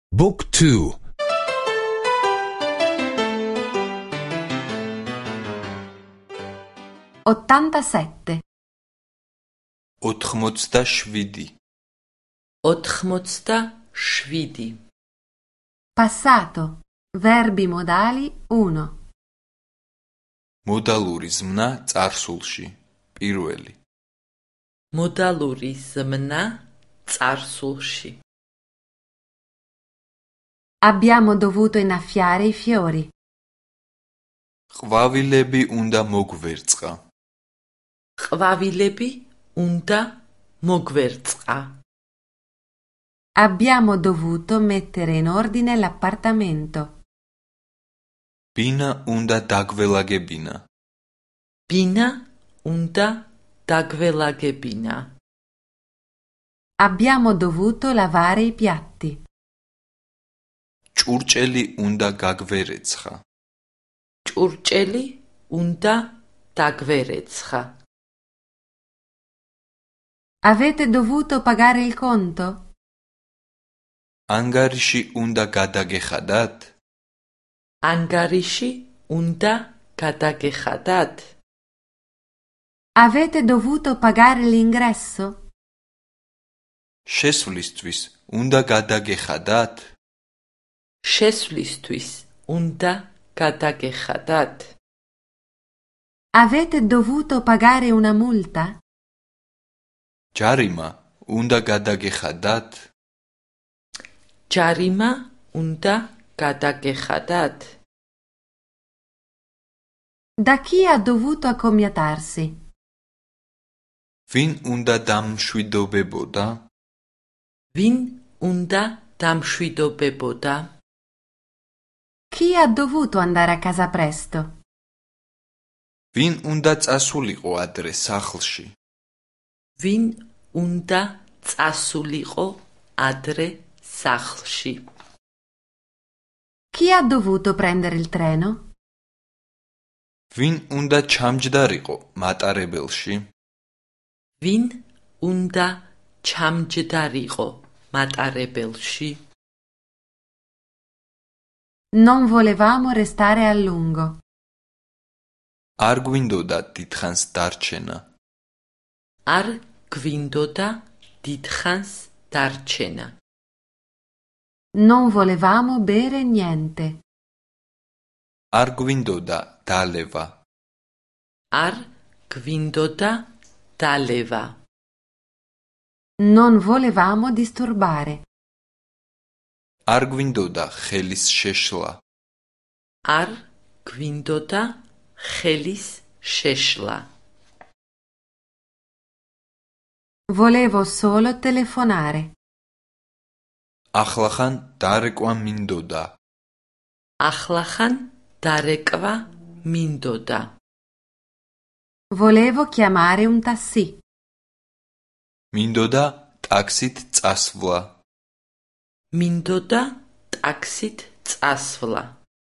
Book 2. 87. 87. 87. Passato. Verbi modali 1. მოდალური ზმნა წარსულში. პირველი. მოდალური ზმნა წარსულში. Abbiamo dovuto innaffiare i fiori. ყვავილები უნდა მოგვერწყა. ყვავილები უნდა მოგვერწყა. Abbiamo dovuto mettere in ordine l'appartamento. ბინა უნდა დაგველაგებინა. ბინა უნდა დაგველაგებინა. Abbiamo dovuto lavare i piatti. ჭურჭელი უნდა გაგვერეცხა. ჭურჭელი უნდა დაგვერეცხა. Avete dovuto pagare il conto? ანგარიში უნდა გადაგეხადათ? ანგარიში უნდა გადაგეხადათ? Avete dovuto pagare l'ingresso? შესვლისთვის უნდა გადაგეხადათ? შესვლისთვის უნდა გადაგეხადათ? Avete dovuto pagare una multa? ჯარიმა უნდა გადაგეხადათ? ჯარიმა უნდა გადაგეხადათ? Da chi ha dovuto accomiatarsi? ვინ უნდა დამშვიდობებოდა? ვინ უნდა დამშვიდობებოდა? Chi ha dovuto andare a casa presto? ვინ უნდა წასულიყო ადრე სახლში? ვინ უნდა წასულიყო ადრე სახლში? Chi ha dovuto prendere il treno? ვინ უნდა ჩამჯდარიყო მატარებელში? ვინ უნდა ჩამჯდარიყო მატარებელში? Non volevamo restare a lungo. არ გვინდოდა დიდხანს დარჩენა. არ გვინდოდა დიდხანს დარჩენა. Non volevamo bere niente. არ გვინდოდა დალევა. არ გვინდოდა დალევა. Non volevamo disturbare. არ გვინდოდა ხელის შეშლა. არ გვინდოდა ხელის შეშლა. Volevo solo telefonare. ახლახან დარეკვა მინდოდა. ახლახან დარეკვა მინდოდა. Volevo chiamare un taxi. მინდოდა ტაქსით წასვლა. მინდოდა ტაქსით წასვლა.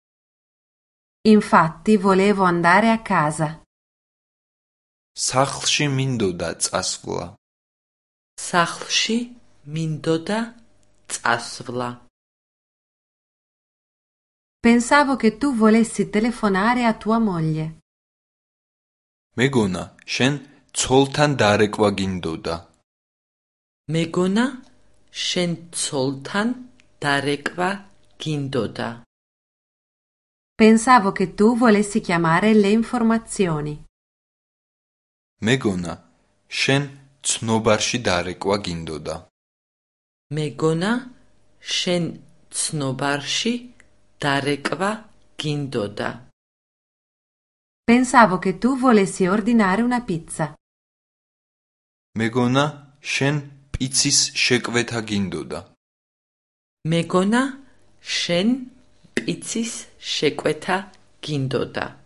Infatti volevo andare a casa. სახლში მინდოდა წასვლა. სახლში მინდოდა წასვლა. Pensavo che tu volessi telefonare a tua moglie. მეგონა, შენ ცოლთან დარეკვა გინდოდა. მეგონა, შენ ცოლთან დარეკვა გინდოდა. Pensavo che tu volessi chiamare le informazioni. მეგონა, შენ ცნობარში დარეკვა გინდოდა. მეგონა, შენ ცნობარში დარეკვა გინდოდა. Pensavo che tu volessi ordinare una pizza. მეგონა, შენ პიცის შეკვეთა გინდოდა. მეგონა, შენ პიცის შეკვეთა გინდოდა.